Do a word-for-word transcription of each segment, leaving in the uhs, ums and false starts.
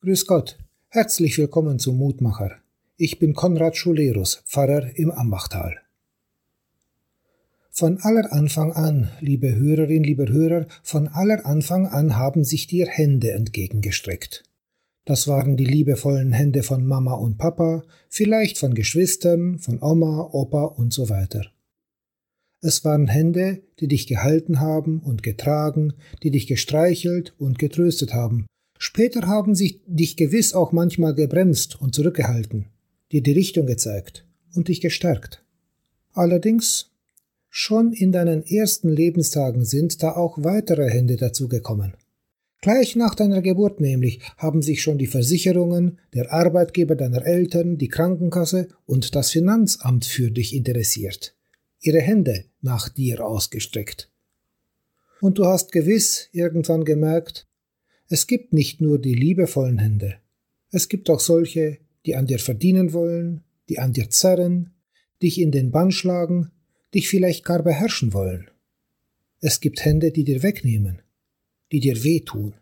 Grüß Gott, herzlich willkommen zum Mutmacher. Ich bin Konrad Schulerus, Pfarrer im Ambachtal. Von aller Anfang an, liebe Hörerin, lieber Hörer, von aller Anfang an haben sich dir Hände entgegengestreckt. Das waren die liebevollen Hände von Mama und Papa, vielleicht von Geschwistern, von Oma, Opa und so weiter. Es waren Hände, die dich gehalten haben und getragen, die dich gestreichelt und getröstet haben. Später haben sie dich gewiss auch manchmal gebremst und zurückgehalten, dir die Richtung gezeigt und dich gestärkt. Allerdings, schon in deinen ersten Lebenstagen sind da auch weitere Hände dazugekommen. Gleich nach deiner Geburt nämlich haben sich schon die Versicherungen, der Arbeitgeber deiner Eltern, die Krankenkasse und das Finanzamt für dich interessiert, ihre Hände nach dir ausgestreckt. Und du hast gewiss irgendwann gemerkt, es gibt nicht nur die liebevollen Hände, es gibt auch solche, die an dir verdienen wollen, die an dir zerren, dich in den Bann schlagen, dich vielleicht gar beherrschen wollen. Es gibt Hände, die dir wegnehmen, die dir wehtun.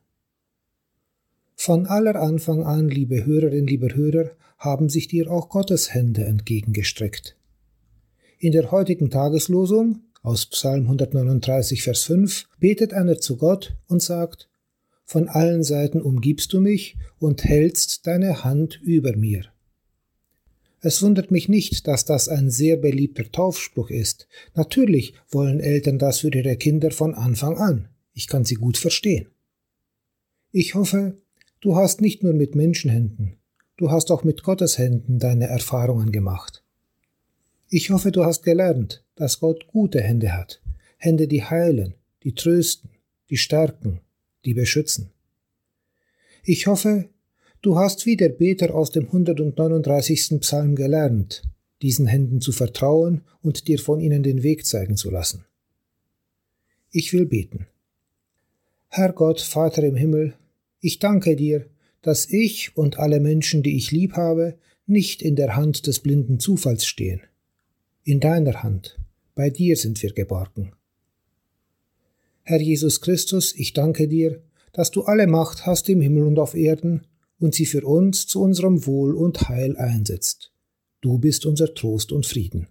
Von aller Anfang an, liebe Hörerin, lieber Hörer, haben sich dir auch Gottes Hände entgegengestreckt. In der heutigen Tageslosung aus Psalm hundertneununddreißig, Vers fünf betet einer zu Gott und sagt: Von allen Seiten umgibst du mich und hältst deine Hand über mir. Es wundert mich nicht, dass das ein sehr beliebter Taufspruch ist. Natürlich wollen Eltern das für ihre Kinder von Anfang an. Ich kann sie gut verstehen. Ich hoffe, du hast nicht nur mit Menschenhänden, du hast auch mit Gottes Händen deine Erfahrungen gemacht. Ich hoffe, du hast gelernt, dass Gott gute Hände hat, Hände, die heilen, die trösten, die stärken, die beschützen. Ich hoffe, du hast wie der Beter aus dem hundertneununddreißigsten Psalm gelernt, diesen Händen zu vertrauen und dir von ihnen den Weg zeigen zu lassen. Ich will beten. Herr Gott, Vater im Himmel, ich danke dir, dass ich und alle Menschen, die ich lieb habe, nicht in der Hand des blinden Zufalls stehen. In deiner Hand, bei dir sind wir geborgen. Herr Jesus Christus, ich danke dir, dass du alle Macht hast im Himmel und auf Erden und sie für uns zu unserem Wohl und Heil einsetzt. Du bist unser Trost und Frieden.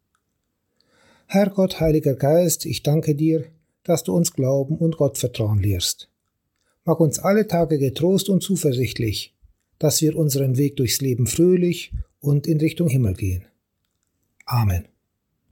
Herr Gott, Heiliger Geist, ich danke dir, dass du uns Glauben und Gottvertrauen lehrst. Mag uns alle Tage getrost und zuversichtlich, dass wir unseren Weg durchs Leben fröhlich und in Richtung Himmel gehen. Amen.